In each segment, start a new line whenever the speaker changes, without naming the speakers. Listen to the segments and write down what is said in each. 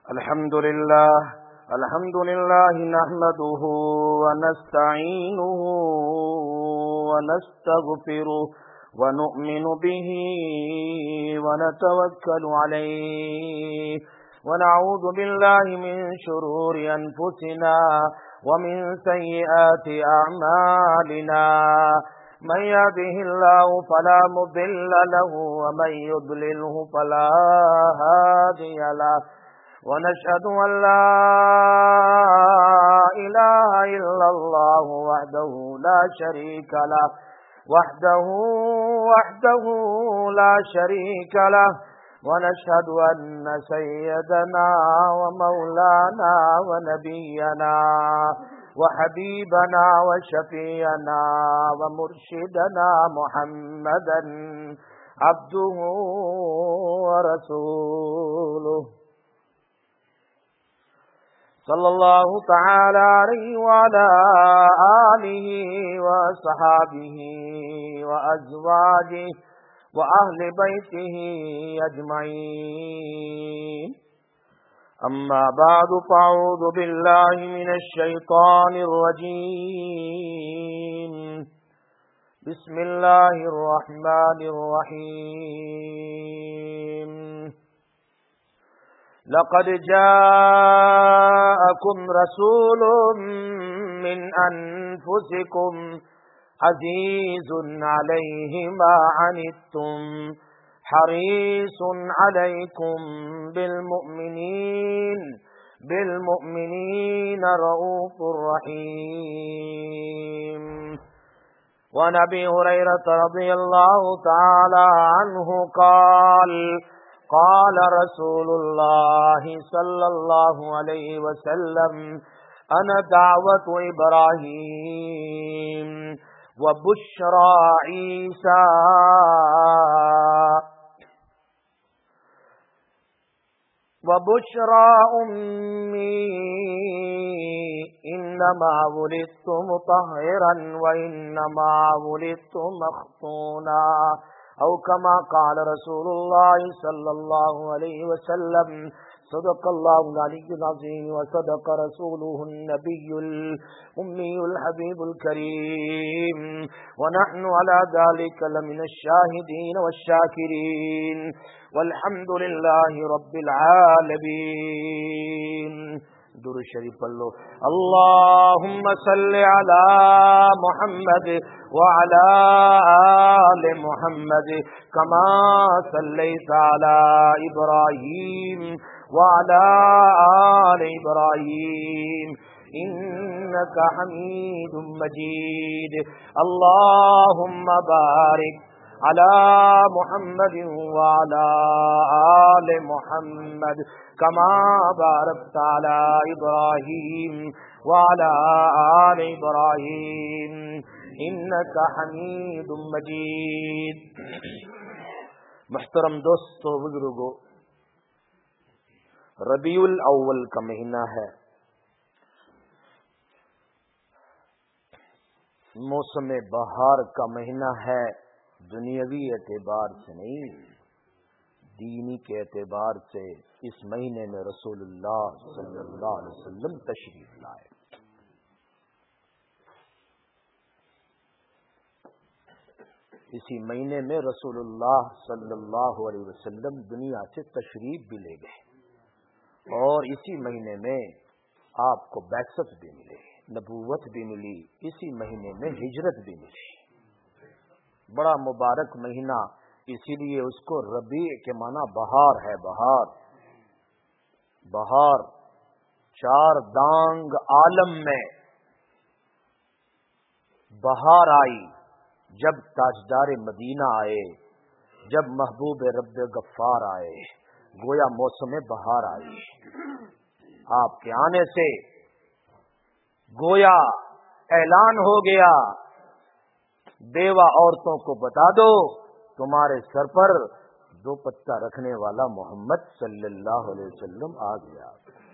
الحمد لله نحمده ونستعينه ونستغفره ونؤمن به ونتوكل عليه ونعوذ بالله من شرور أنفسنا ومن سيئات أعمالنا من يهده الله فلا مضل له ومن يضلله فلا هادي له ونشهد أن لا إله إلا الله وحده لا شريك له وحده لا شريك له ونشهد أن سيدنا ومولانا ونبينا وحبيبنا وشفيعنا ومرشدنا محمدا عبده ورسوله صلى الله تعالى عليه وعلى آله وصحابه وأزواجه وأهل بيته أجمعين أما بعد فأعوذ بالله من الشيطان الرجيم بسم الله الرحمن الرحيم لقد جاءكم رسول من أنفسكم عزيز عليه ما عنتم حريص عليكم بالمؤمنين رؤوف رحيم. وعن أبي هريرة رضي الله تعالى عنه قال رسول الله صلى الله عليه وسلم أنا دعوة إبراهيم وبشرى عيسى وبشرى أمي إنما ولدت مطهرا وإنما ولدت مختونا أو كما قال رسول الله صلى الله عليه وسلم. صدق الله العلي العظيم وصدق رسوله النبي الأمي الحبيب الكريم ونحن على ذلك لمن الشاهدين والشاكرين والحمد لله رب العالمين. درود شریف پڑھ لو. اللهم صل على محمد وعلى آل محمد كما صليت على إبراهيم وعلى آل إبراهيم إنك حميد مجيد. اللهم بارك على محمد وعلى آل محمد كما باركت على إبراهيم وعلى آل إبراهيم إنك حميد مجيد. محترم دوستو بزرگو، ربیع الاول کا مہینہ ہے، موسم بہار کا مہینہ ہے. دنیاوی اعتبار سے نہیں، دینی کے اعتبار سے اس مہینے میں رسول اللہ صلی اللہ علیہ وسلم تشریف لائے. اسی مہینے میں رسول اللہ صلی اللہ علیہ وسلم دنیا سے تشریف بھی لے گئے، اور اسی مہینے میں آپ کو بعثت بھی ملی، نبوت بھی ملی، اسی مہینے میں ہجرت بھی ملی. بڑا مبارک مہینہ، اسی لیے اس کو ربیع کے معنی بہار ہے. بہار چار دانگ عالم میں بہار آئی جب تاجدار مدینہ آئے، جب محبوب رب غفار آئے، گویا موسم بہار آئی. آپ کے آنے سے گویا اعلان ہو گیا، بیوہ عورتوں کو بتا دو تمہارے سر پر دو پتہ رکھنے والا محمد صلی اللہ علیہ وسلم آ گیا.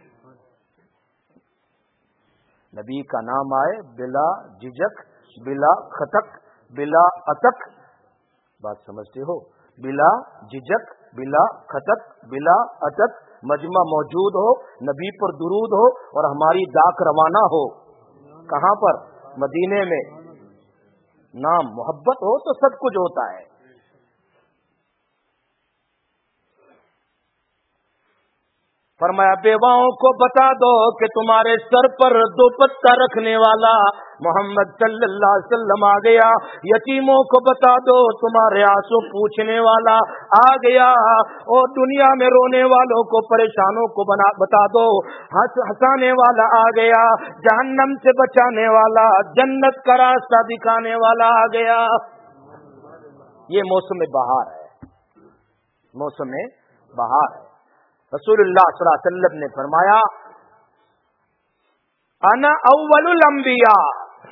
نبی کا نام آئے بلا جھجک، بلا خطک، بلا اتک. بات سمجھتے ہو؟ بلا جھجک، بلا خطت بلا اچت مجمع موجود ہو، نبی پر درود ہو اور ہماری ڈاک روانہ ہو، کہاں پر؟ مدینے میں، نام محبت ہو تو سب کچھ ہوتا ہے۔ فرمایا بیواؤں کو بتا دو کہ تمہارے سر پر دوپٹہ رکھنے والا محمد صلی اللہ علیہ وسلم آ گیا، یتیموں کو بتا دو تمہارے آنسو پوچھنے والا آ گیا، اور دنیا میں رونے والوں کو پریشانوں کو بتا دو ہنسانے والا آ گیا، جہنم سے بچانے والا، جنت کا راستہ دکھانے والا آ گیا۔ یہ موسم بہار ہے، موسم بہار ہے۔ رسول اللہ صلی اللہ علیہ وسلم نے فرمایا انا اول الانبیاء،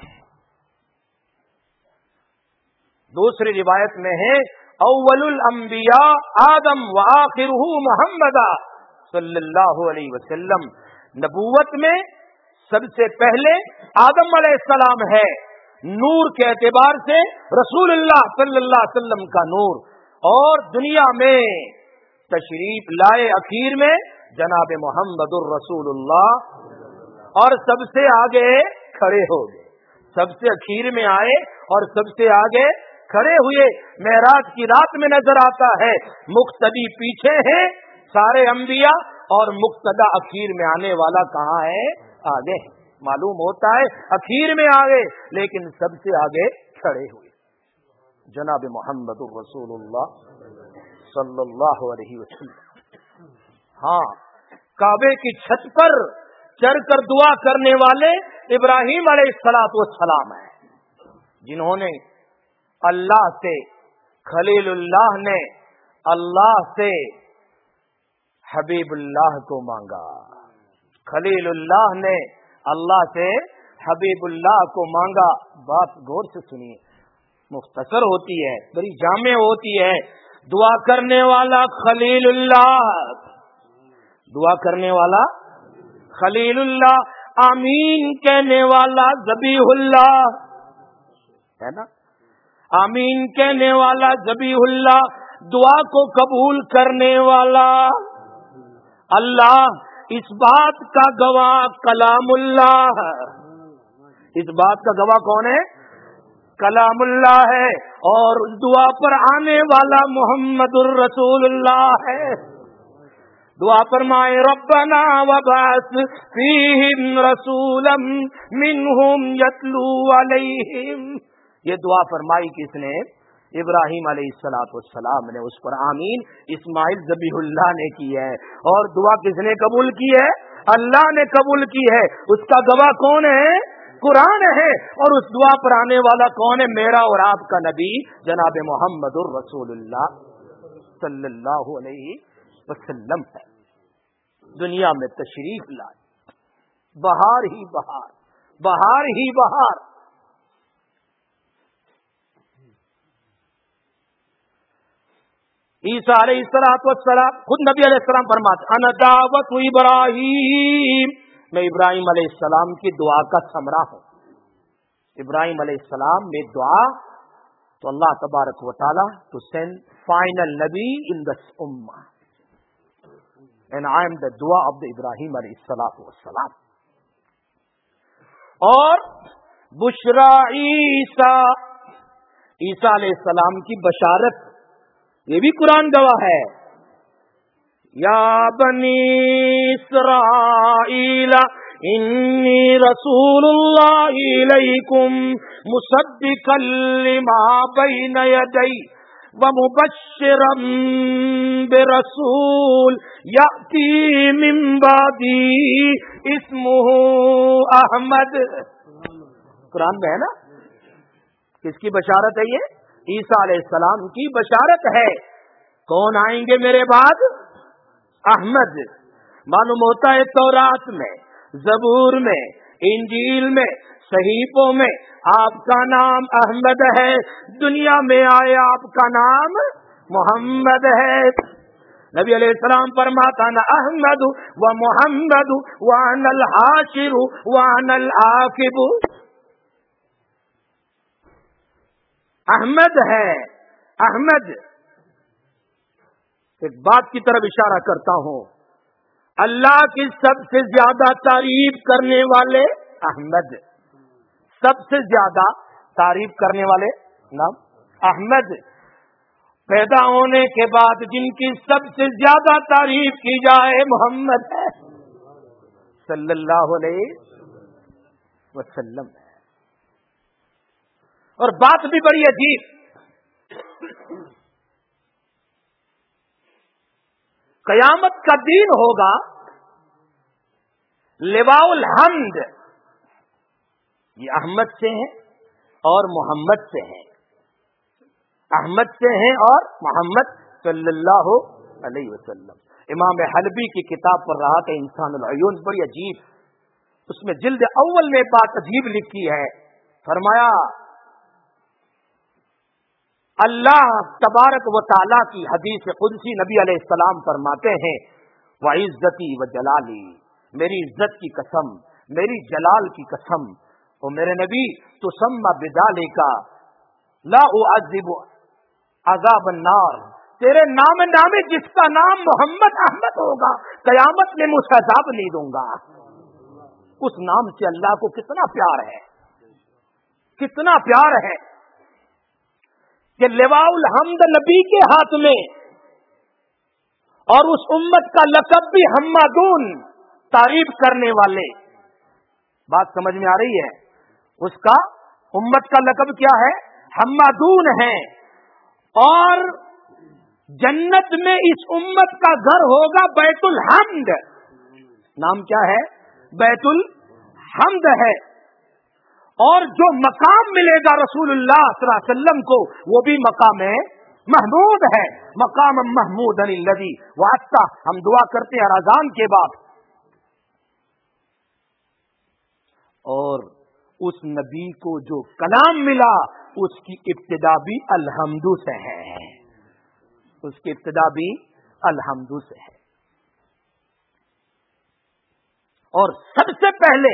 دوسری روایت میں ہے اول الانبیاء آدم وآخرہ محمد صلی اللہ علیہ وسلم، نبوت میں سب سے پہلے آدم علیہ السلام ہے، نور کے اعتبار سے رسول اللہ صلی اللہ علیہ وسلم کا نور، اور دنیا میں تشریف لائے اخیر میں جناب محمد الرسول اللہ، اور سب سے آگے کھڑے ہو گئے، سب سے اخیر میں آئے اور سب سے آگے کھڑے ہوئے۔ معراج کی رات میں نظر آتا ہے مقتدی پیچھے ہیں سارے انبیاء، اور مقتدا اخیر میں آنے والا کہاں ہے؟ آگے۔ معلوم ہوتا ہے اخیر میں آگے، لیکن سب سے آگے کھڑے ہوئے جناب محمد الرسول اللہ صلی اللہ علیہ وسلم۔ ہاں، کعبے کی چھت پر چڑھ کر دعا کرنے والے ابراہیم علیہ السلام ہیں، جنہوں نے اللہ سے، خلیل اللہ نے اللہ سے حبیب اللہ کو مانگا، خلیل اللہ نے اللہ سے حبیب اللہ کو مانگا۔ بات غور سے سنیے، مختصر ہوتی ہے، بڑی جامع ہوتی ہے۔ دعا کرنے والا خلیل اللہ، دعا کرنے والا خلیل اللہ، آمین کہنے والا ذبیح اللہ، ہے نا؟ آمین کہنے والا ذبیح اللہ، دعا کو قبول کرنے والا اللہ، اس بات کا گواہ کلام اللہ، اس بات کا گواہ کون ہے؟ کلام اللہ ہے، اور اس دعا پر آنے والا محمد الرسول اللہ ہے۔ دعا فرمائے ربنا وبعث فیہم رسولا منہم یتلو علیہم، یہ دعا فرمائی کس نے؟ ابراہیم علیہ السلام نے، اس پر آمین اسماعیل ذبیح اللہ نے کی ہے، اور دعا کس نے قبول کی ہے؟ اللہ نے قبول کی ہے۔ اس کا گواہ کون ہے؟ قرآن ہے، اور اس دعا پر آنے والا کون ہے؟ میرا اور آپ کا نبی جناب محمد الرسول اللہ صلی اللہ علیہ وسلم ہے۔ دنیا میں تشریف لائے، بہار ہی بہار، بہار ہی بہار۔ عیسیٰ علیہ السلام، خود نبی علیہ السلام فرماتے انا دعوت ابراہیم، میں ابراہیم علیہ السلام کی دعا کا ثمرہ ہوں۔ ابراہیم علیہ السلام میں دعا تو اللہ تبارک و تعالی to send final نبی in this ummah and I am the dua of the Ibrahim علیہ السلام۔ اور بشرا عیسیٰ، عیسیٰ علیہ السلام کی بشارت، یہ بھی قرآن گواہ ہے، یا بنی اسرائیل انی رسول اللہ الیکم مصدقا لما بین یدی ومبشرا برسول یأتی من بعدی اسمہ احمد۔ قرآن میں ہے نا؟ کس کی بشارت ہے یہ؟ عیسیٰ علیہ السلام کی بشارت ہے۔ کون آئیں گے میرے بعد؟ احمد۔ معلوم ہوتا ہے تورات میں، زبور میں، انجیل میں، صحیفوں میں آپ کا نام احمد ہے، دنیا میں آئے آپ کا نام محمد ہے۔ نبی علیہ السلام فرماتا نا احمد و محمد وانا الحاشر وانا العاقب۔ احمد ہے، احمد ایک بات کی طرف اشارہ کرتا ہوں، اللہ کی سب سے زیادہ تعریف کرنے والے احمد، سب سے زیادہ تعریف کرنے والے نام احمد، پیدا ہونے کے بعد جن کی سب سے زیادہ تعریف کی جائے محمد ہے صلی اللہ علیہ وسلم ہے۔ اور بات بھی بڑی عجیب، قیامت کا دن ہوگا، لواء الحمد یہ احمد سے ہیں اور محمد سے ہیں، احمد سے ہیں اور محمد صلی اللہ علیہ وسلم۔ امام حلبی کی کتاب پر رہا تھا انسان العیون، بڑی عجیب، اس میں جلد اول میں بات عجیب لکھی ہے، فرمایا اللہ تبارک و تعالی کی حدیث قدسی نبی علیہ السلام فرماتے ہیں وعزتی وجلالی، میری عزت کی قسم، میری جلال کی قسم، او میرے نبی تسمى بذلك لا اعذب عذاب النار، تیرے نام نامے جس کا نام محمد احمد ہوگا قیامت میں مجھے عذاب نہیں دوں گا۔ اس نام سے اللہ کو کتنا پیار ہے، کتنا پیار ہے کہ لواء الحمد نبی کے ہاتھ میں، اور اس امت کا لقب بھی حمادون، تعریف کرنے والے۔ بات سمجھ میں آ رہی ہے؟ اس کا امت کا لقب کیا ہے؟ حمادون ہے، اور جنت میں اس امت کا گھر ہوگا بیت الحمد، نام کیا ہے؟ بیت الحمد ہے۔ اور جو مقام ملے گا رسول اللہ صلی اللہ علیہ وسلم کو، وہ بھی مقام محمود ہے، مقام محمود الذی وعدتہ۔ ہم دعا کرتے ہیں اذان کے بعد، اور اس نبی کو جو کلام ملا اس کی ابتدا بھی الحمد سے ہے، اس کی ابتدا بھی الحمد سے ہے۔ اور سب سے پہلے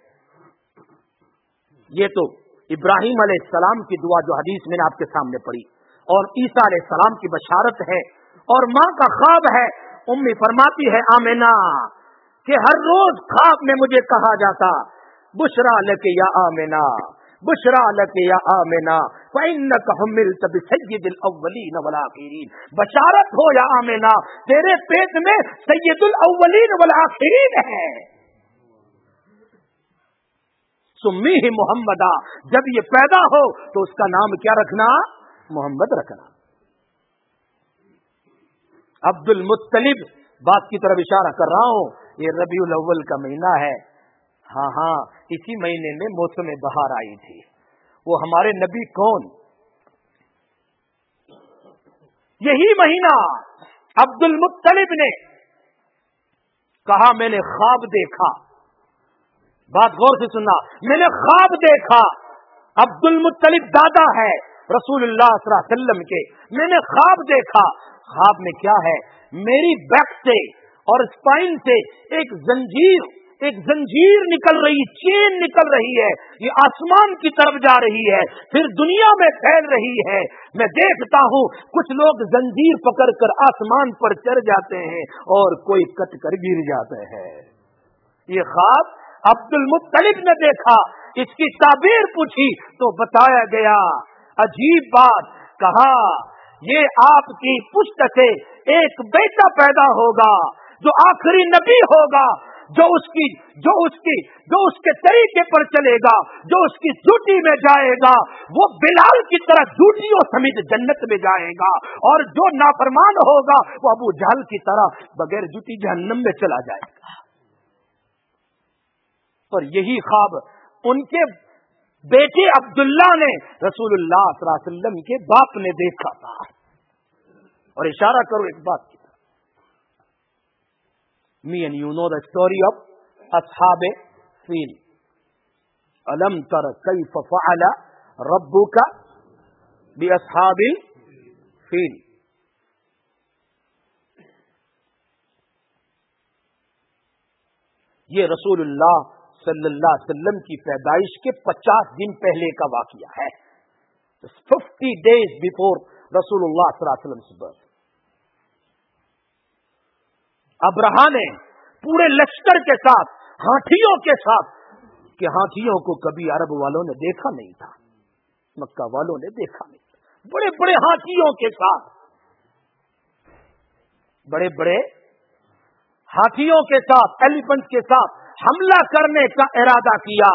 یہ تو ابراہیم علیہ السلام کی دعا جو حدیث میں نے آپ کے سامنے پڑھی، اور عیسیٰ علیہ السلام کی بشارت ہے، اور ماں کا خواب ہے۔ امی فرماتی ہے آمنہ کہ ہر روز خواب میں مجھے کہا جاتا بشرا لک یا آمنہ، بشرا لک یا آمنہ فإنک حملت بسید الاولین والآخرین، بشارت ہو یا آمنہ، تیرے پیٹ میں سید الاولین والآخرین ہے۔ سمیہ محمدہ، جب یہ پیدا ہو تو اس کا نام کیا رکھنا؟ محمد رکھنا۔ عبد المطلب، بات کی طرف اشارہ کر رہا ہوں، یہ ربیع الاول کا مہینہ ہے، ہاں اسی مہینے میں موسم بہار آئی تھی۔ وہ ہمارے نبی کون؟ یہی مہینہ عبد المطلب نے کہا میں نے خواب دیکھا، بات غور سے سننا، میں نے خواب دیکھا، عبد المطلب دادا ہے رسول اللہ صلی اللہ علیہ وسلم کے، میں نے خواب دیکھا، خواب میں کیا ہے؟ میری بیک سے اور اسپائن سے ایک زنجیر نکل رہی، چین نکل رہی ہے، یہ آسمان کی طرف جا رہی ہے، پھر دنیا میں پھیل رہی ہے۔ میں دیکھتا ہوں کچھ لوگ زنجیر پکڑ کر آسمان پر چڑھ جاتے ہیں اور کوئی کٹ کر گر جاتے ہیں۔ یہ خواب عبد المطلب نے دیکھا، اس کی تعبیر پوچھی تو بتایا گیا، عجیب بات کہا، یہ آپ کی پشت سے ایک بیٹا پیدا ہوگا جو آخری نبی ہوگا، جو اس کے طریقے پر چلے گا، جو اس کی ڈیوٹی میں جائے گا وہ بلال کی طرح ڈیوٹیوں سمیت جنت میں جائے گا، اور جو نافرمان ہوگا وہ ابو جہل کی طرح بغیر ڈیوٹی جہنم میں چلا جائے گا۔ اور یہی خواب ان کے بیٹے عبداللہ نے رسول اللہ صلی اللہ علیہ وسلم کے باپ نے دیکھا تھا۔ اور اشارہ کرو ایک بات کی طرف، me and you know the story of اصحاب فیل، الم تر کیف فعل ربک باصحاب الفیل۔ یہ رسول اللہ صلی اللہ علیہ وسلم کی پیدائش کے 50 دن پہلے کا واقعہ ہے، 50 days before رسول اللہ صلی اللہ علیہ وسلم سے برتھ۔ अबरहा ने पूरे लश्कर के साथ, हाथियों के साथ, कि हाथियों को कभी अरब वालों ने देखा नहीं था, मक्का वालों ने देखा नहीं था। बड़े बड़े हाथियों के साथ, बड़े बड़े हाथियों के साथ, एलिफेंट के साथ हमला करने का इरादा किया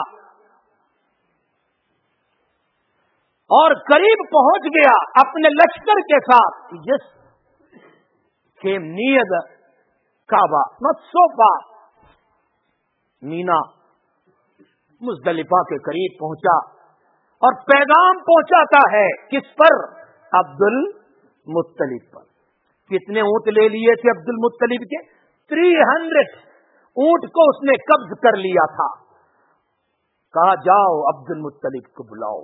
और करीब पहुंच गया अपने लश्कर के साथ। Yes came near the Kaaba, not so far. Mina Muzdalifah के करीब पहुंचा और पैगाम पहुंचाता है किस पर? अब्दुल मुत्तलिब पर। कितने ऊंट ले लिए थे अब्दुल मुत्तलिब के? 300 ऊंट को उसने कब्ज कर लिया था। कहा जाओ अब्दुल मुत्तलिब को बुलाओ।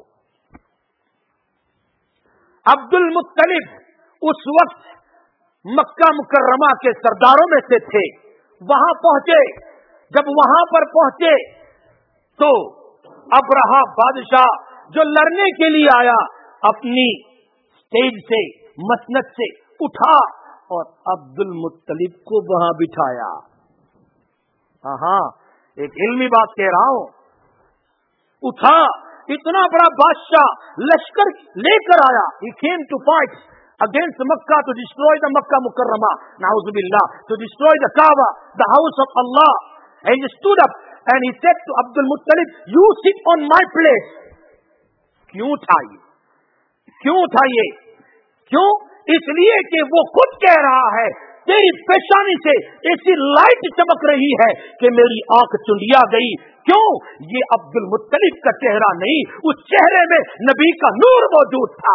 अब्दुल मुत्तलिब उस वक्त मक्का मुकर्रमा के सरदारों में से थे। वहां पहुंचे। जब वहां पर पहुंचे तो अबरहा बादशाह जो लड़ने के लिए आया अपनी स्टेज से, मसनद से उठा और अब्दुल मुत्तलिब को वहां बिठाया। हाँ, एक इल्मी बात कह रहा हूं। उठा, इतना बड़ा बादशाह लश्कर लेकर आया। He came to fight against Makkah, to destroy the Makkah Mukarramah, na'uzubillah, to destroy the Kaaba, the house of Allah. And he stood up and he said to Abdul Muttalib, you sit on my place. क्यों था ये? क्यों? इसलिए कि वो खुद कह रहा है तेरी पेशानी से ऐसी लाइट चमक रही है कि मेरी आंख चुंडिया गई। क्यों? ये अब्दुल मुत्तलिब का चेहरा नहीं, उस चेहरे में नबी का नूर मौजूद था।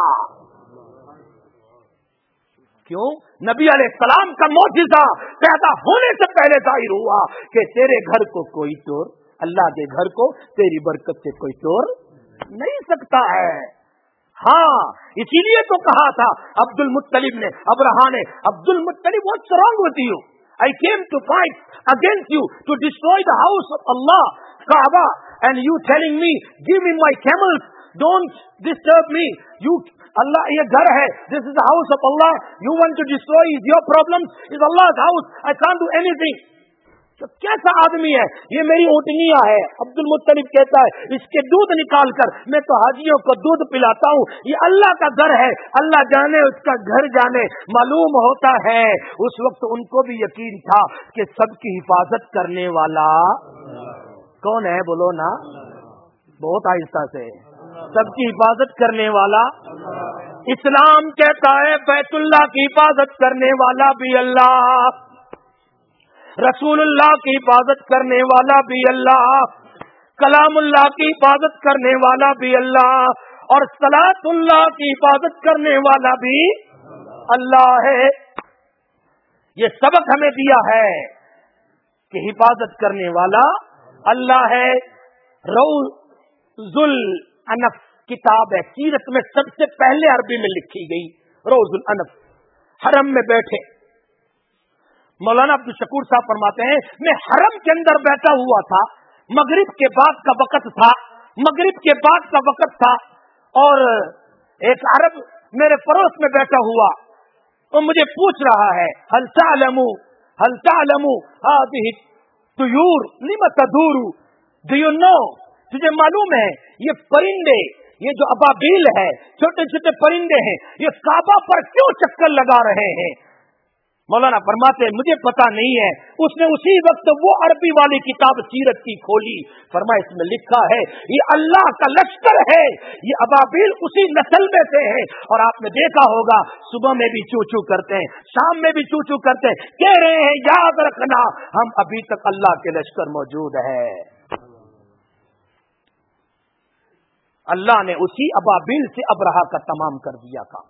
क्यों? नबी अलैहिस्सलाम का मौजिज़ा पैदा होने से पहले जाहिर हुआ कि तेरे घर को कोई चोर, अल्लाह के घर को तेरी बरकत से कोई चोर नहीं सकता है। हाँ, इसीलिए तो कहा था अब्दुल मुत्तलिब ने, अबरहा ने, Abdul Muttalib what's wrong with you? I came to fight against you, to destroy the house of Allah, Kaaba, and you telling me, give me my camels, don't disturb me. You, Allah, ये घर है, this is the house of Allah, you want to destroy, is your problem, is Allah's house, I can't do anything. तो कैसा आदमी है ये? मेरी ऊँटनियां है। अब्दुल मुत्तलिब कहता है इसके दूध निकाल कर मैं तो हाजियों को दूध पिलाता हूँ। ये अल्लाह का घर है, अल्लाह जाने उसका घर जाने। मालूम होता है उस वक्त उनको भी यकीन था कि सबकी हिफाजत करने वाला कौन है? बोलो ना, बहुत आहिस्ता से। सबकी हिफाजत करने वाला इस्लाम कहता है बैतुल्लाह की हिफाजत करने वाला भी अल्लाह, रसूलुल्लाह की हिफाजत करने वाला भी अल्लाह, कलामुल्लाह की हिफाजत करने वाला भी अल्लाह और सलातुल्लाह की हिफाजत करने वाला भी अल्लाह है। ये सबक हमें दिया है कि हिफाजत करने वाला अल्लाह है। रौजुल अनफ किताब है, सीरत में सबसे पहले अरबी में लिखी गई। रौजुल अनफ, हरम में बैठे मौलाना अब्दुल शकूर साहब फरमाते हैं मैं हरम के अंदर बैठा हुआ था, मगरिब के बाद का वक्त था और एक अरब मेरे पड़ोस में बैठा हुआ और मुझे पूछ रहा है हल तालमू हादिहि तुयूर लिमा तदूरू, डू यू नो, तुझे मालूम है ये परिंदे, ये जो अबाबील है, छोटे छोटे परिंदे हैं, ये काबा पर क्यों चक्कर लगा रहे हैं? मौलाना फरमाते मुझे पता नहीं है। उसने उसी वक्त वो अरबी वाली किताब सीरत की खोली, फरमा इसमें लिखा है ये अल्लाह का लश्कर है, ये अबाबील उसी नस्ल में से है। और आपने देखा होगा सुबह में भी चू चू करते हैं, शाम में भी चू चू करते हैं, कह रहे हैं याद रखना हम अभी तक अल्लाह के लश्कर मौजूद है। अल्लाह ने उसी अबाबील से अबरहा का तमाम कर दिया काम।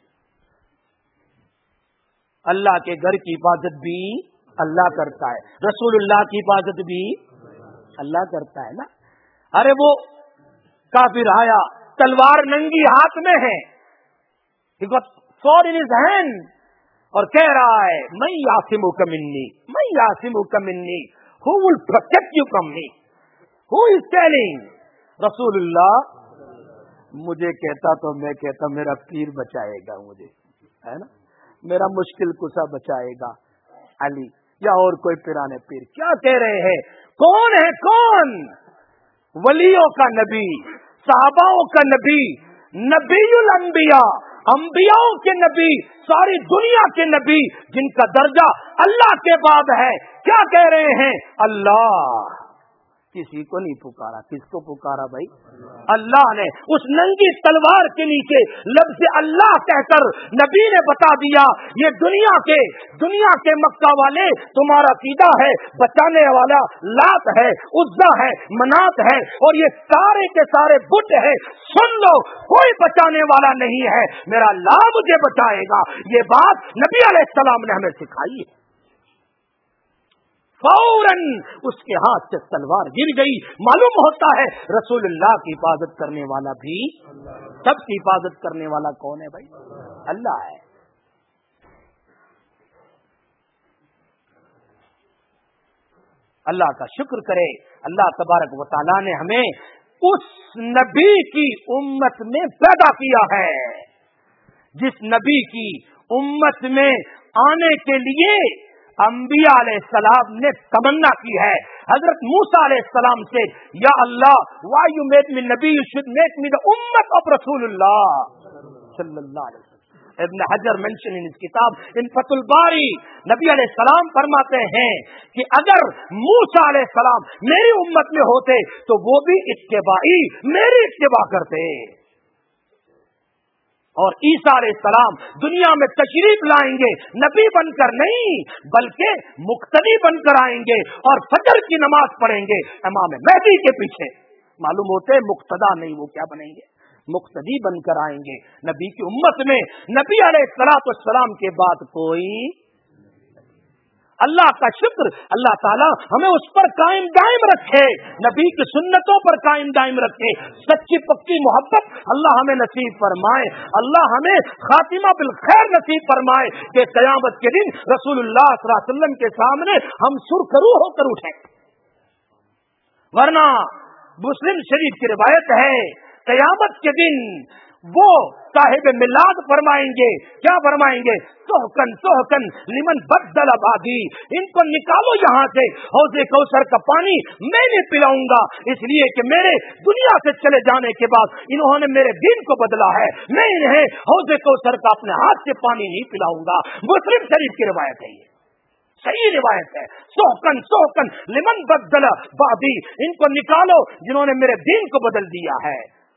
अल्लाह के घर की हिफाजत भी अल्लाह करता है, रसूलुल्लाह की हिफाजत भी अल्लाह करता है ना। अरे वो काफिर आया, तलवार नंगी हाथ में है, he got sword in his hand और कह रहा है मैं यासिमुका Minni, who will protect you from me? Who is telling? रसूलुल्लाह। मुझे कहता तो मैं कहता मेरा पीर बचाएगा मुझे, है ना, मेरा मुश्किल कुशा बचाएगा। अली یا اور کوئی پیرانے پیر کیا کہہ رہے ہیں؟ کون ہے کون؟ ولیوں کا نبی، صحاباؤں کا نبی، نبی الانبیاء، انبیاء کے نبی، ساری دنیا کے نبی، جن کا درجہ اللہ کے بعد ہے، کیا کہہ رہے ہیں؟ اللہ۔ کسی کو نہیں پکارا، کس کو پکارا بھائی؟ اللہ نے۔ اس ننگی تلوار کے نیچے لفظ اللہ کہہ کر نبی نے بتا دیا یہ دنیا کے مکہ والے تمہارا عقیدہ ہے، بچانے والا لات ہے، عزا ہے، منات ہے، اور یہ سارے کے سارے بت ہے، سن لو کوئی بچانے والا نہیں ہے، میرا اللہ مجھے بچائے گا۔ یہ بات نبی علیہ السلام نے ہمیں سکھائی ہے۔ فوراً اس کے ہاتھ سے تلوار گر گئی۔ معلوم ہوتا ہے رسول اللہ کی حفاظت کرنے والا بھی، سب کی حفاظت کرنے والا کون ہے بھائی؟ اللہ ہے۔ اللہ کا شکر کرے، اللہ تبارک و تعالیٰ نے ہمیں اس نبی کی امت میں پیدا کیا ہے جس نبی کی امت میں آنے کے لیے انبیاء علیہ السلام نے تمنا کی ہے۔ حضرت موسیٰ علیہ السلام سے یا اللہ why you made me نبی you should make me the ummah of رسول اللہ صلی اللہ علیہ وسلم۔ ابن حجر mention in his کتاب ان فتح الباری، نبی علیہ السلام فرماتے ہیں کہ اگر موسیٰ علیہ السلام میری امت میں ہوتے تو وہ بھی اتباعی میری اتباع کرتے، اور عیسیٰ علیہ السلام دنیا میں تشریف لائیں گے نبی بن کر نہیں بلکہ مقتدی بن کر آئیں گے، اور فجر کی نماز پڑھیں گے امام مہدی کے پیچھے۔ معلوم ہوتے مقتدا نہیں، وہ کیا بنیں گے؟ مقتدی بن کر آئیں گے۔ نبی کی امت میں نبی علیہ السلام کے بعد کوئی، اللہ کا شکر، اللہ تعالیٰ ہمیں اس پر قائم دائم رکھے، نبی کی سنتوں پر قائم دائم رکھے، سچی پکی محبت اللہ ہمیں نصیب فرمائے، اللہ ہمیں خاتمہ بالخیر نصیب فرمائے کہ قیامت کے دن رسول اللہ صلی اللہ علیہ وسلم کے سامنے ہم سرخرو ہو کر اٹھیں۔ ورنہ مسلم شریف کی روایت ہے قیامت کے دن وہ صاحب میلاد فرمائیں گے، کیا فرمائیں گے؟ سحقن سحقن لمن بدل آبادی، ان کو نکالو یہاں سے، حوض کوثر کا پانی میں نہیں پلاؤں گا، اس لیے کہ میرے دنیا سے چلے جانے کے بعد انہوں نے میرے دین کو بدلا ہے، میں انہیں حوض کوثر کا اپنے ہاتھ سے پانی نہیں پلاؤں گا۔ مسلم شریف کی روایت ہے، یہ صحیح روایت ہے۔ سحقن سحقن لمن بدل آبادی، ان کو نکالو جنہوں نے میرے دین کو بدل دیا ہے۔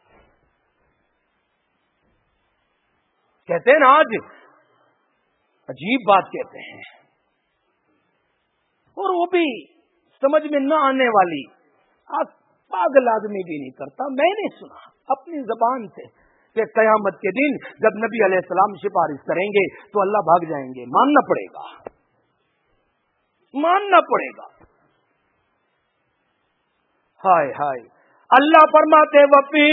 کہتے ہیں نا آج عجیب بات کہتے ہیں، اور وہ بھی سمجھ میں نہ آنے والی، پاگل آدمی بھی نہیں کرتا۔ میں نے سنا اپنی زبان سے کہ قیامت کے دن جب نبی علیہ السلام سفارش کریں گے تو اللہ بھاگ جائیں گے، ماننا پڑے گا، ماننا پڑے گا۔ ہائے ہائے، اللہ فرماتے وفی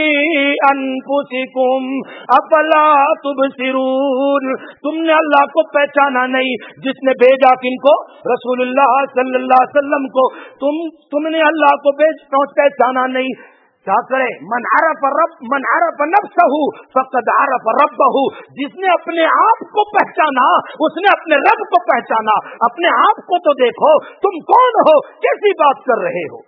انفسکم افلا تبصرون، تم نے اللہ کو پہچانا نہیں جس نے بھیجا کن کو؟ رسول اللہ صلی اللہ علیہ وسلم کو۔ تم نے اللہ کو پہچانا نہیں، کیا کرے؟ من عرف نفسہ فقد عرف ربہ، جس نے اپنے آپ کو پہچانا اس نے اپنے رب کو پہچانا۔ اپنے آپ کو تو دیکھو، تم کون ہو، کیسی بات کر رہے ہو؟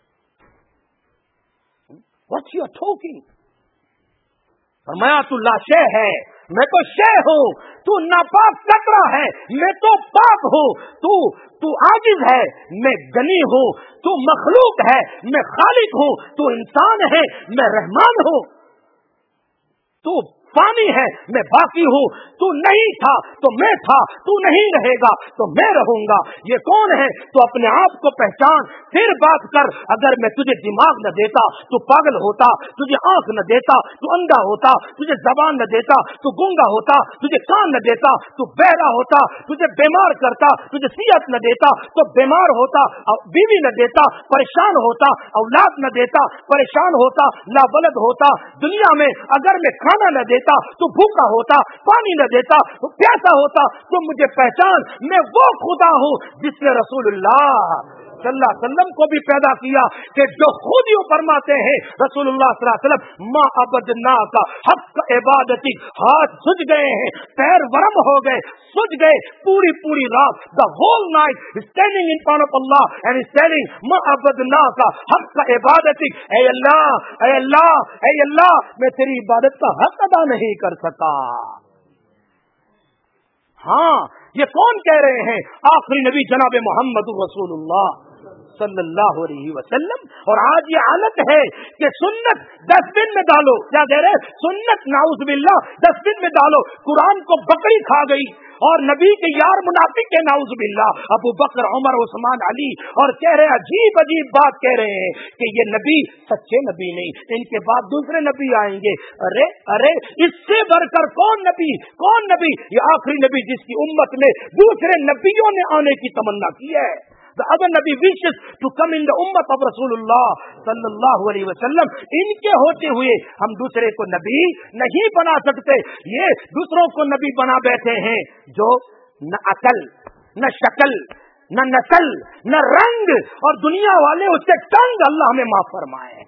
What you are talking؟ فرمایا تو لا شے ہے، میں تو شے ہوں، تو ناپاک قطرہ ہے، میں تو پاک ہوں، تو عاجز ہے، میں غنی ہوں، تو مخلوق ہے، میں خالق ہوں، تو انسان ہے، میں رحمان ہوں، تو فانی ہے، میں باقی ہوں، تو نہیں تھا تو میں تھا، تو نہیں رہے گا تو میں رہوں گا۔ یہ کون ہے؟ تو اپنے آپ کو پہچان، پھر بات کر۔ اگر میں تجھے دماغ نہ دیتا تو پاگل ہوتا، تجھے آنکھ نہ دیتا تو اندھا ہوتا، تجھے زبان نہ دیتا تو گونگا ہوتا، تجھے کان نہ دیتا تو بہرا ہوتا، تجھے بیمار کرتا، تجھے صحت نہ دیتا تو بیمار ہوتا، بیوی نہ دیتا پریشان ہوتا، اولاد نہ دیتا پریشان ہوتا، لا ولد ہوتا۔ دنیا میں اگر میں کھانا نہ دیتا تو بھوکا ہوتا، پانی نہ دیتا تو پیاسا ہوتا۔ تو مجھے پہچان، میں وہ خدا ہوں جس نے رسول اللہ صلی اللہ علیہ وسلم کو بھی پیدا کیا کہ جو خود یوں فرماتے ہیں رسول اللہ صلی اللہ علیہ وسلم ما عبدنا کا حق عبادتی، ہاتھ سج گئے ہیں، پیر ورم ہو گئے، سج گئے، پوری رات the whole night standing in front of Allah and is telling ما عبدنا کا حق عبادتی، اے اللہ اے اللہ اے اللہ میں تیری عبادت کا حق ادا نہیں کر سکا۔ ہاں یہ کون کہہ رہے ہیں؟ آخری نبی جناب محمد رسول اللہ صلی اللہ علیہ وسلم۔ اور آج یہ حالت ہے کہ سنت ڈسٹ بن میں ڈالو، کیا کہہ رہے؟ سنت نعوذ باللہ ڈسٹ بن میں ڈالو، قرآن کو بکری کھا گئی اور نبی کے یار منافق کے نعوذ باللہ ابو بکر عمر عثمان علی، اور کہہ رہے عجیب بات کہہ رہے ہیں کہ یہ نبی سچے نبی نہیں، ان کے بعد دوسرے نبی آئیں گے۔ ارے اس سے بڑھ کر کون نبی؟ یہ آخری نبی جس کی امت میں دوسرے نبیوں نے آنے کی تمنا کی ہے۔ The other Nabi wishes to come in the ummah of Rasulullah sallallahu alaihi wasallam. ان کے ہوتے ہوئے ہم دوسرے کو نبی نہیں بنا سکتے، یہ دوسروں کو نبی بنا بیٹھے ہیں جو نہ عقل نہ شکل نہ نسل نہ رنگ، اور دنیا والے اس سے تنگ، اللہ ہمیں معاف فرمائے۔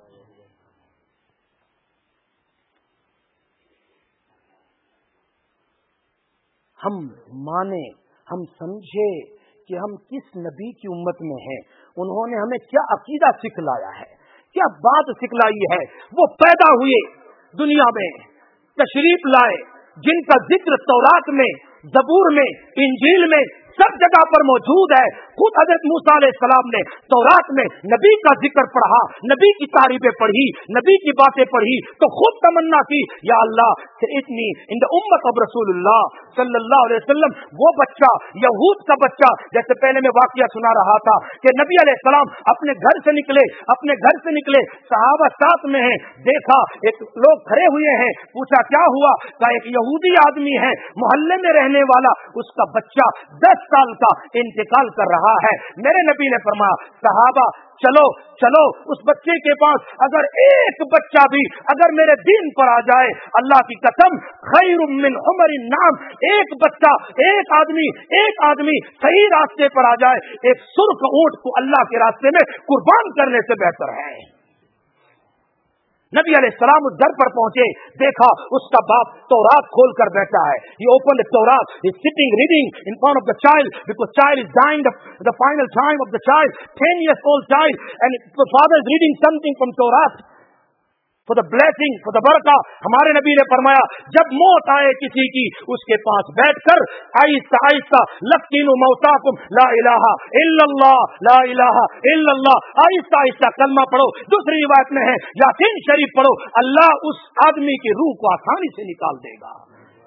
ہم مانے، ہم سمجھے کہ ہم کس نبی کی امت میں ہیں، انہوں نے ہمیں کیا عقیدہ سکھلایا ہے، کیا بات سکھلائی ہے۔ وہ پیدا ہوئے دنیا میں، تشریف لائے، جن کا ذکر تورات میں، زبور میں، انجیل میں سب جگہ پر موجود ہے۔ خود حضرت موسیٰ علیہ السلام نے تورات میں نبی کا ذکر پڑھا، نبی کی تعریفیں پڑھی، نبی کی باتیں پڑھی، تو خود تمنا کی یا اللہ اتنی ان دا امت اب رسول اللہ صلی اللہ علیہ وسلم۔ وہ بچہ یہود کا بچہ، جیسے پہلے میں واقعہ سنا رہا تھا کہ نبی علیہ السلام اپنے گھر سے نکلے، صحابہ ساتھ میں ہیں، دیکھا ایک لوگ کھڑے ہوئے ہیں، پوچھا کیا ہوا؟ کہا ایک یہودی آدمی ہے محلے میں رہنے والا، اس کا بچہ 10 سال کا انتقال کر رہا ہے۔ میرے نبی نے فرمایا صحابہ چلو اس بچے کے پاس، اگر ایک بچہ بھی اگر میرے دین پر آ جائے، اللہ کی قسم خیر من عمر النعم، ایک بچہ ایک آدمی صحیح راستے پر آ جائے، ایک سرخ اونٹ کو اللہ کے راستے میں قربان کرنے سے بہتر ہے۔ نبی علیہ السلام اس گھر پر پہنچے، دیکھا اس کا باپ تورات کھول کر بیٹھا ہے۔ He opened the Torah, he is sitting reading in front of the child because child is dying the final time of the child, 10 years old child, and the father is reading something from Torah for the blessing, for the barakah۔ ہمارے نبی نے فرمایا جب موت آئے کسی کی، اس کے پاس بیٹھ کر آہستہ لقینوا موتاکم لا الہ الا اللہ لا الہ الا اللہ، آہستہ کلمہ پڑھو۔ دوسری روایت میں ہے یاسین شریف پڑھو، اللہ اس آدمی کی روح کو آسانی سے نکال دے گا۔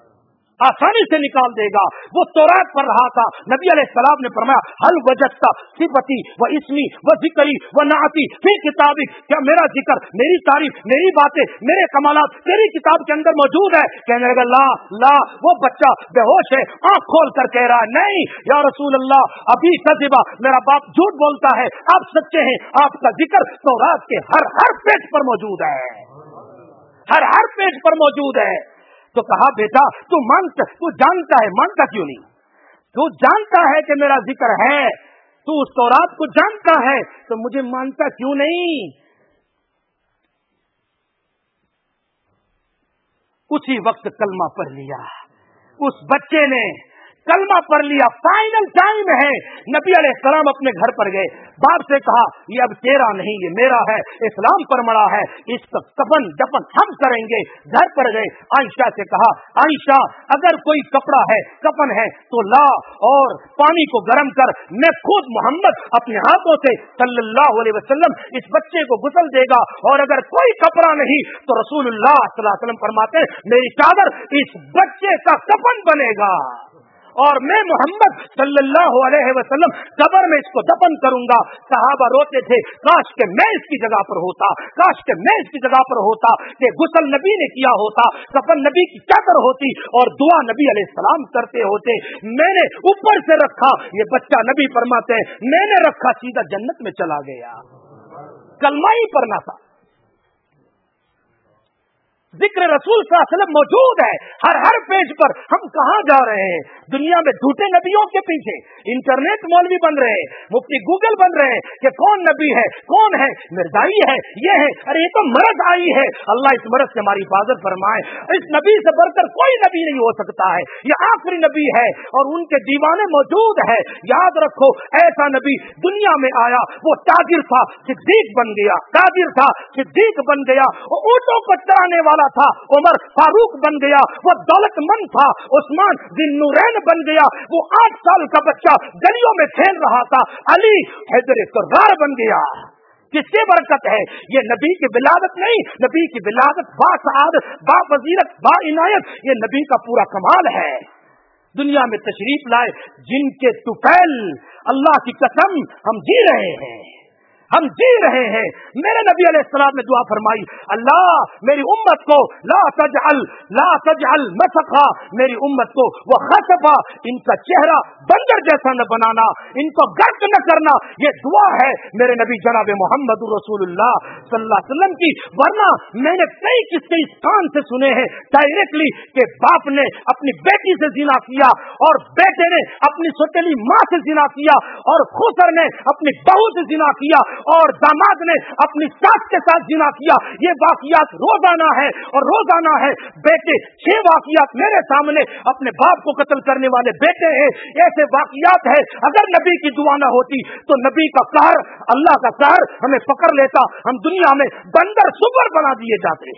وہ تورات پڑھ رہا تھا۔ نبی علیہ السلام نے فرمایا حل وجدت صفتی و اسمی و ذکری و نعتی فی کتابی، کیا میرا ذکر، میری تعریف، میری باتیں، میرے کمالات تیری کتاب کے اندر موجود ہے؟ کہنے لگا لا۔ وہ بچہ بے ہوش ہے، آنکھ کھول کر کہہ رہا ہے نہیں یا رسول اللہ ابھی کذبا، میرا باپ جھوٹ بولتا ہے، آپ سچے ہیں، آپ کا ذکر تورات کے ہر پیج پر موجود ہے، ہر پیج پر موجود ہے۔ تو کہا بیٹا تو جانتا ہے، مانتا کیوں نہیں؟ تو جانتا ہے کہ میرا ذکر ہے، تو اس تورات کو جانتا ہے، تو مجھے مانتا کیوں نہیں؟ اسی وقت کلمہ پڑھ لیا اس بچے نے، کلمہ پڑھ لیا۔ فائنل ٹائم ہے، نبی علیہ السلام اپنے گھر پر گئے، باپ سے کہا یہ اب تیرا نہیں، یہ میرا ہے، اسلام پر مڑا ہے، اس کا کفن دفن ہم کریں گے۔ گھر پر گئے، عائشہ سے کہا عائشہ اگر کوئی کپڑا ہے، کفن ہے تو لا اور پانی کو گرم کر، میں خود محمد اپنے ہاتھوں سے صلی اللہ علیہ وسلم اس بچے کو غسل دے گا، اور اگر کوئی کپڑا نہیں تو رسول اللہ صلی اللہ علیہ وسلم فرماتے میری چادر اس بچے کا کفن بنے گا، اور میں محمد صلی اللہ علیہ وسلم قبر میں اس کو دفن کروں گا۔ صحابہ روتے تھے کاش کہ میں اس کی جگہ پر ہوتا، کاش کہ میں اس کی جگہ پر ہوتا، کہ غسل نبی نے کیا ہوتا، کفن نبی کی چادر ہوتی، اور دعا نبی علیہ السلام کرتے ہوتے۔ میں نے اوپر سے رکھا، یہ بچہ نبی فرماتے ہیں میں نے رکھا سیدھا جنت میں چلا گیا، کلمہ ہی پڑھنا تھا۔ ذکر رسول صلی اللہ علیہ وسلم موجود ہے ہر پیج پر. ہم کہاں جا رہے ہیں؟ دنیا میں جھوٹے نبیوں کے پیچھے انٹرنیٹ مولوی بن رہے ہیں, مفتی گوگل بن رہے ہیں کہ کون نبی ہے, کون ہے, مرزائی ہے, یہ ہے. ارے یہ تو مرض آئی ہے, اللہ اس مرض سے ہماری حفاظت فرمائے. اس نبی سے بڑھ کر کوئی نبی نہیں ہو سکتا ہے, یہ آخری نبی ہے اور ان کے دیوانے موجود ہے. یاد رکھو, ایسا نبی دنیا میں آیا, وہ تاجر تھا صدیق بن گیا, تاجر تھا صدیق بن گیا. وہ اونٹوں کو چرانے والا تھا, عمر فاروق بن گیا. وہ دولت مند تھا, عثمان ذی النورین بن گیا. وہ 8 سال کا بچہ گلیوں میں کھیل رہا تھا, علی حیدر کرار بن گیا. کس سے برکت ہے؟ یہ نبی کی ولادت نہیں, نبی کی ولادت با سعادت, با فضیلت, با عنایت, یہ نبی کا پورا کمال ہے. دنیا میں تشریف لائے جن کے طفیل, اللہ کی قسم ہم جی رہے ہیں, ہم جی رہے ہیں. میرے نبی علیہ السلام نے دعا فرمائی, اللہ میری امت کو لا تجعل مسخا, میری امت کو وہ خسفا, ان کا چہرہ بندر جیسا نہ بنانا, ان کو غرق نہ کرنا. یہ دعا ہے میرے نبی جناب محمد رسول اللہ صلی اللہ علیہ وسلم کی. ورنہ میں نے کئی قصے اس کان سے سنے ہیں ڈائریکٹلی کہ باپ نے اپنی بیٹی سے زنا کیا, اور بیٹے نے اپنی سوتیلی ماں سے زنا کیا, اور خسر نے اپنی بہو سے زنا کیا, اور داماد نے اپنی ساس کے ساتھ زنا کیا. یہ واقعات روزانہ ہے اور روزانہ ہے. بیٹے 6 واقعات میرے سامنے اپنے باپ کو قتل کرنے والے بیٹے ہیں. ایسے واقعات ہے, اگر نبی کی دعا نہ ہوتی تو نبی کا قہر, اللہ کا قہر ہمیں پکڑ لیتا, ہم دنیا میں بندر سور بنا دیے جاتے.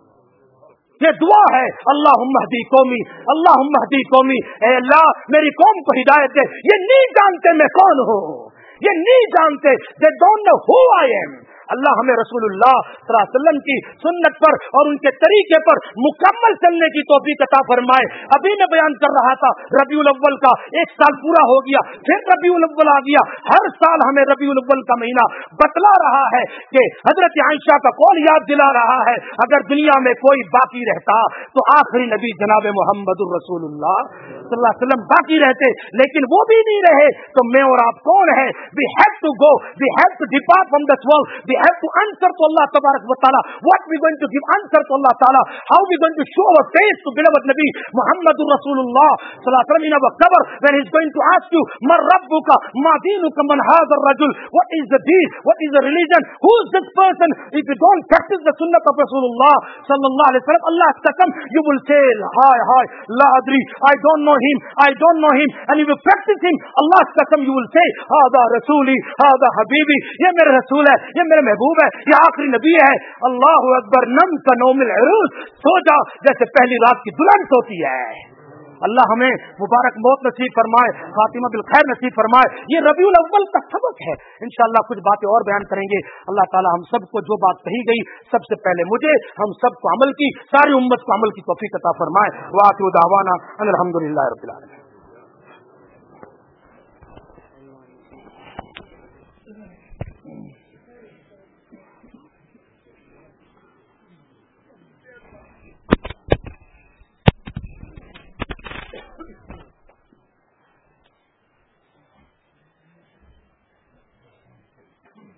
یہ دعا ہے, اللہم اہدی قومی, اللہم اہدی قومی, اے اللہ میری قوم کو ہدایت دے. یہ نہیں جانتے میں کون ہوں, یہ نہیں جانتے, they don't know who I am. اللہ ہمیں رسول اللہ صلی اللہ علیہ وسلم کی سنت پر اور ان کے طریقے پر مکمل چلنے کی توفیق عطا فرمائے. ابھی میں بیان کر رہا تھا ربیع الاول کا 1 سال پورا ہو گیا, پھر ربیع الاول آ گیا. ہر سال ہمیں ربیع الاول کا مہینہ بتلا رہا ہے کہ حضرت عائشہ کا قول یاد دلا رہا ہے, اگر دنیا میں کوئی باقی رہتا تو آخری نبی جناب محمد الرسول اللہ صلی اللہ علیہ وسلم باقی رہتے. لیکن وہ بھی نہیں رہے تو میں اور آپ کون ہیں؟ we have to go, we have to depart from this world, we have to answer to Allah tabarak wa ta'ala. What we going to give answer to Allah ta'ala? How we going to show our face to beloved Nabi Muhammadur Rasulullah sallallahu alaihi wasallam in our qabr when he's going to ask you man rabbuka ma dinuka man hadha ar-rajul, what is the deen, what is the religion, who is this person? If you don't practice the sunnah of Rasulullah sallallahu alaihi wasallam, Allah's qasam, you will say hi la adri, I don't know him, I don't know him. And if you practice him, Allah's qasam, you will say hada rasuli, hada habibi, ye mere rasool hai, ye mere محبوب ہے, یہ آخری نبی ہے. اللہ اکبر, نم کا نوم العروس, سو جا جیسے پہلی رات کی دلہن سوتی ہے. اللہ ہمیں مبارک موت نصیب فرمائے, خاتمہ بالخیر نصیب فرمائے. یہ ربیع الاول کا سبق ہے. انشاءاللہ کچھ باتیں اور بیان کریں گے. اللہ تعالی ہم سب کو جو بات کہی گئی, سب سے پہلے مجھے, ہم سب کو عمل کی, ساری امت کو عمل کی توفیق عطا فرمائے. وآخر دعوانا ان الحمدللہ رب العالمین.